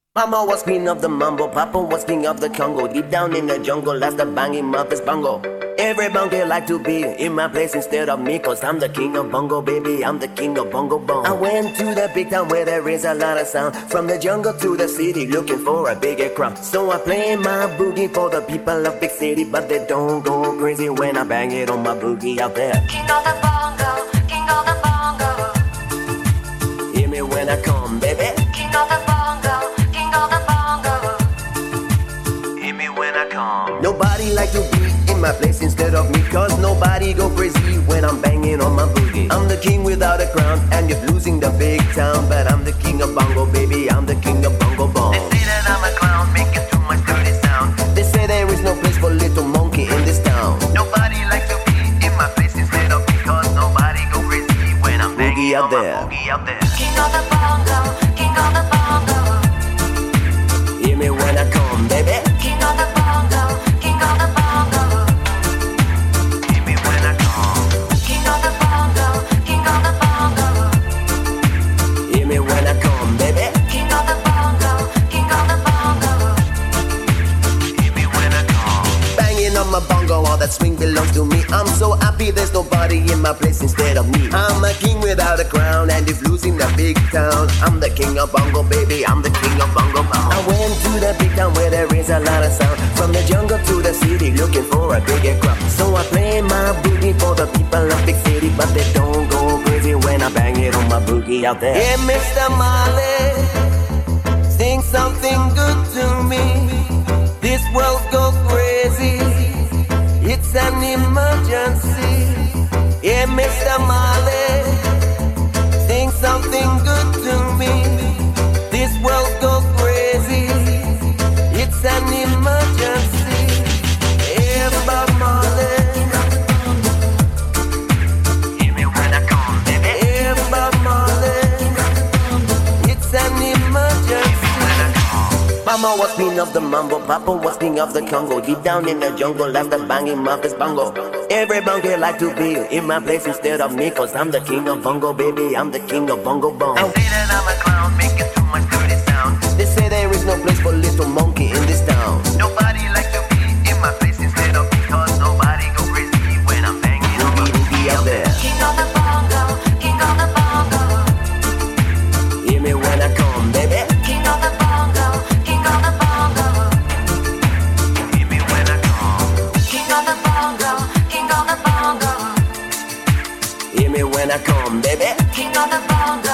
Mama was queen of the mambo, Papa was king of the Congo. Deep down in the jungle, that's the banging of his bongo. Every bunker like to be in my place instead of me, cause I'm the king of bongo, baby, I'm the king of bongo bong. I went to the big town where there is a lot of sound, from the jungle to the city, looking for a bigger crowd. So I play my boogie for the people of big city, but they don't go crazy when I bang it on my boogie out there. King of the bongo, king of the bongo. Hear me when I come, baby. King of the bongo, king of the bongo. Hear me when I come. Nobody like to be in my place instead of me, cause nobody go crazy when I'm banging on my boogie. I'm the king without a crown, and you're losing the big town, but I'm the king of bongo, baby, I'm the king of bongo bong. They say that I'm a clown, making too much dirty sound. They say there is no place for little monkey in this town. Nobody likes to be in my place instead of me, cause nobody go crazy when I'm banging on my boogie out there. King of the bongo, king of the bongo. Hear me when I come, baby. King of the bongo, king of the bongo. Hear me when I come. King of the bongo, king of the bongo. Hear me when I come, baby. King of the bongo, king of the bongo. Hear me when I come. Banging on my bongo, all that swing belongs to me. I'm so happy there's nobody in my place instead of me. I'm a king without a crown, and if losing the big town, I'm the king of bongo, baby, I'm the king of bongo bong. I went to the big town where there is a lot of sound, from the jungle to the city, looking for a bigger crowd. So I play my boogie for the people of big city, but they don't go crazy when I bang it on my boogie out there. Hey, Mr. Marley, sing something good to me. This world goes crazy, it's an emergency. Yeah, Mr. Marley, sing something good to me. This world goes crazy, it's an emergency. Yeah, Bob Marley, hear me when I come, baby. Yeah, Bob Marley, it's an emergency. Mama was queen of the mambo, Papa was king of the Congo. Deep down in the jungle, that's the banging of his bongo. Every bunker like to be in my place instead of me, cause I'm the king of bongo, baby, I'm the king of bongo bong. I say that I'm a clown, making too much dirty sound. They say there is no place for little monkey in this town. Nobody like to be in my place instead of me, cause nobody go crazy when I'm banging on my boogie out there. King of the bongo, king of the bongo. Hear me when I come, baby. King of the bongo, king of the bongo. Hear me when I come. King of the bongo, king of the bongo. Hear me when I come, baby. King of the bongo.